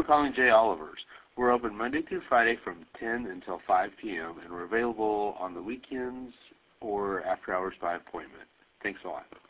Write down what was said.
calling J. Oliver's. We're open Monday through Friday from 10 until 5 p.m., and we're available on the weekends or after hours by appointment. Thanks a lot.